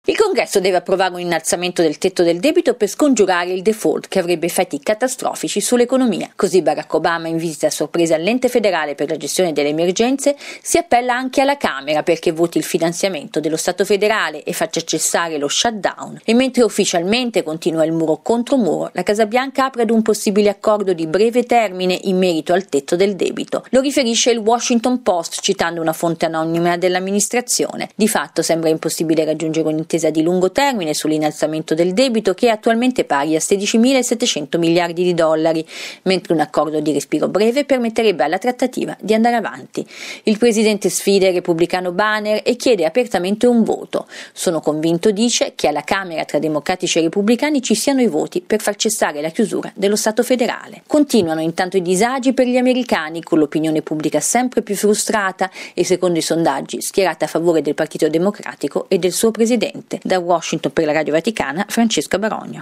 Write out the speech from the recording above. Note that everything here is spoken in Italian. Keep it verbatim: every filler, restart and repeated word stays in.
Il Congresso deve approvare un innalzamento del tetto del debito per scongiurare il default che avrebbe effetti catastrofici sull'economia. Così Barack Obama, in visita a sorpresa all'ente federale per la gestione delle emergenze, si appella anche alla Camera perché voti il finanziamento dello Stato federale e faccia cessare lo shutdown. E mentre ufficialmente continua il muro contro muro, la Casa Bianca apre ad un possibile accordo di breve termine in merito al tetto del debito. Lo riferisce il Washington Post citando una fonte anonima dell'amministrazione. Di fatto sembra impossibile raggiungere un'intesa di lungo termine sull'innalzamento del debito, che è attualmente pari a sedicimilasettecento miliardi di dollari, mentre un accordo di respiro breve permetterebbe alla trattativa di andare avanti. Il presidente sfida il repubblicano Boehner e chiede apertamente un voto. Sono convinto, dice, che alla Camera tra democratici e repubblicani ci siano i voti per far cessare la chiusura dello Stato federale. Continuano intanto i disagi per gli americani, con l'opinione pubblica sempre più frustrata e, secondo i sondaggi, schierata a favore del Partito Democratico e del suo presidente. Da Washington per la Radio Vaticana, Francesca Barogno.